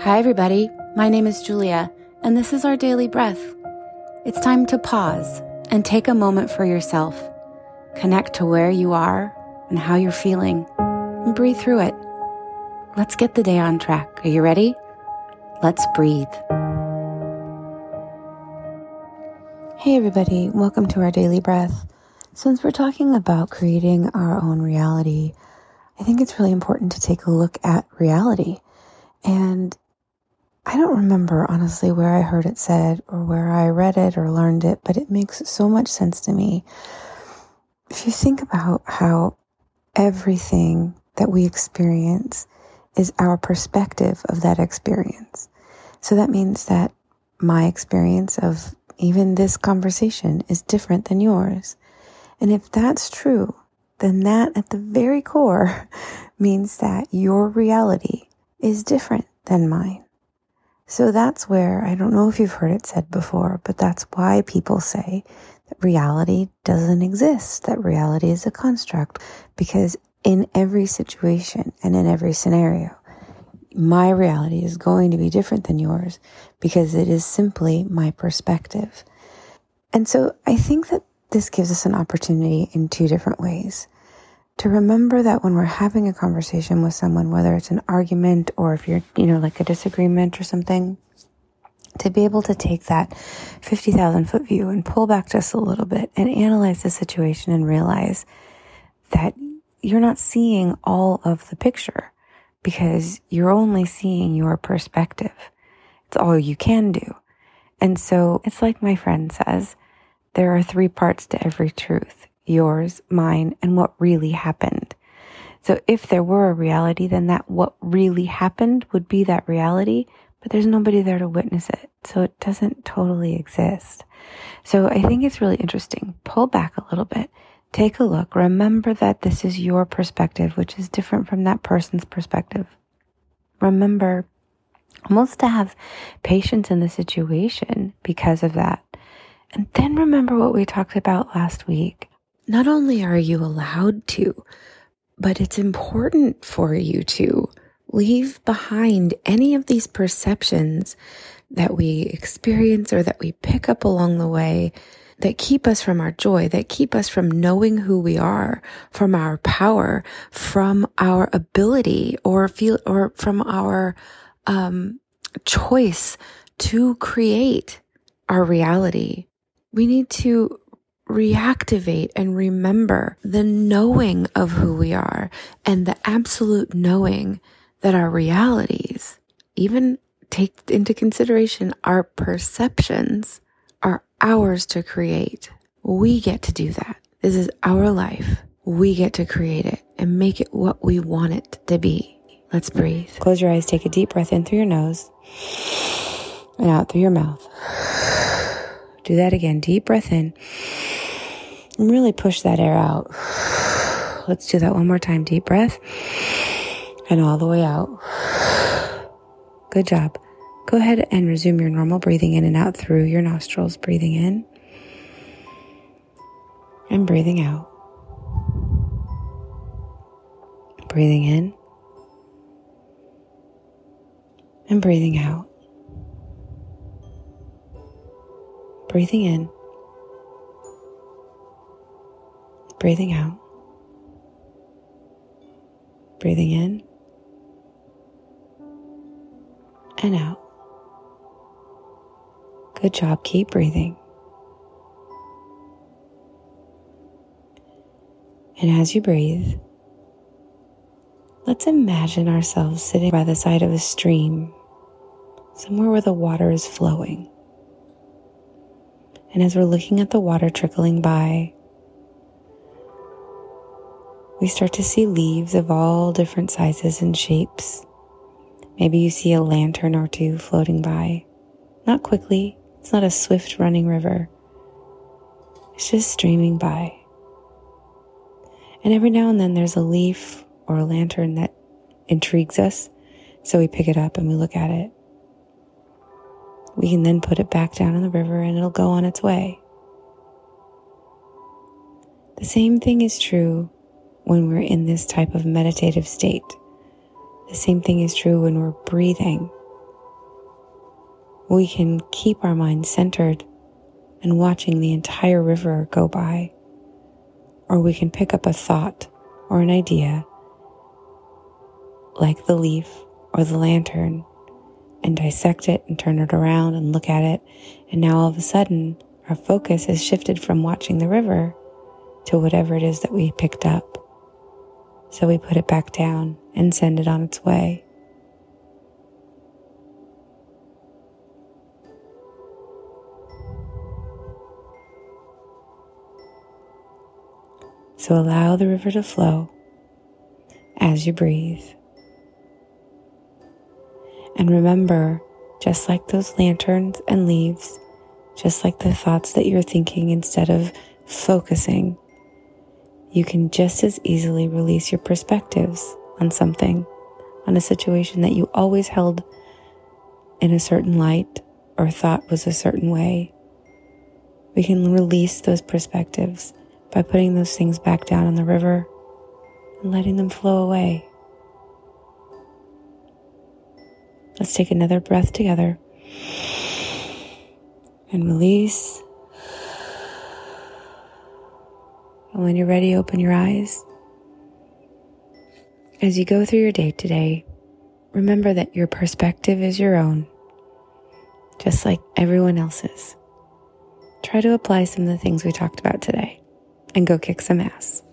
Hi, everybody. My name is Julia, and this is our daily breath. It's time to pause and take a moment for yourself. Connect to where you are and how you're feeling, and breathe through it. Let's get the day on track. Are you ready? Let's breathe. Hey, everybody. Welcome to our daily breath. Since we're talking about creating our own reality, I think it's really important to take a look at reality. And I don't remember, honestly, where I heard it said or where I read it or learned it, but it makes so much sense to me. If you think about how everything that we experience is our perspective of that experience. So that means that my experience of even this conversation is different than yours. And if that's true, then that at the very core means that your reality is different than mine. So that's where, I don't know if you've heard it said before, but that's why people say that reality doesn't exist, that reality is a construct, because in every situation and in every scenario, my reality is going to be different than yours because it is simply my perspective. And so I think that this gives us an opportunity in two different ways. To remember that when we're having a conversation with someone, whether it's an argument or if you're, like a disagreement or something, to be able to take that 50,000 foot view and pull back just a little bit and analyze the situation and realize that you're not seeing all of the picture because you're only seeing your perspective. It's all you can do. And so it's like my friend says, there are three parts to every truth. Yours, mine, and what really happened. So if there were a reality, then that what really happened would be that reality, but there's nobody there to witness it. So it doesn't totally exist. So I think it's really interesting. Pull back a little bit. Take a look. Remember that this is your perspective, which is different from that person's perspective. Remember almost to have patience in the situation because of that. And then remember what we talked about last week. Not only are you allowed to, but it's important for you to leave behind any of these perceptions that we experience or that we pick up along the way that keep us from our joy, that keep us from knowing who we are, from our power, from our ability or from our choice to create our reality. We need to reactivate and remember the knowing of who we are and the absolute knowing that our realities, even take into consideration our perceptions, are ours to create. We get to do that. This is our life. We get to create it and make it what we want it to be. Let's breathe. Close your eyes. Take a deep breath in through your nose and out through your mouth. Do that again. Deep breath in. And really push that air out. Let's do that one more time. Deep breath. And all the way out. Good job. Go ahead and resume your normal breathing in and out through your nostrils. Breathing in. And breathing out. Breathing in. And breathing out. Breathing in. Breathing out. Breathing in. And out. Good job. Keep breathing. And as you breathe, let's imagine ourselves sitting by the side of a stream, somewhere where the water is flowing. And as we're looking at the water trickling by, we start to see leaves of all different sizes and shapes. Maybe you see a lantern or two floating by. Not quickly. It's not a swift running river. It's just streaming by. And every now and then there's a leaf or a lantern that intrigues us. So we pick it up and we look at it. We can then put it back down in the river and it'll go on its way. The same thing is true when we're in this type of meditative state. The same thing is true when we're breathing. we can keep our mind centered and watching the entire river go by. Or we can pick up a thought or an idea, like the leaf or the lantern, and dissect it and turn it around and look at it. And now all of a sudden, our focus has shifted from watching the river to whatever it is that we picked up. So we put it back down and send it on its way. So allow the river to flow as you breathe. And remember, just like those lanterns and leaves, just like the thoughts that you're thinking instead of focusing, you can just as easily release your perspectives on something, on a situation that you always held in a certain light or thought was a certain way. We can release those perspectives by putting those things back down in the river and letting them flow away. Let's take another breath together and release. And when you're ready, open your eyes. As you go through your day today, remember that your perspective is your own, just like everyone else's. Try to apply some of the things we talked about today and go kick some ass.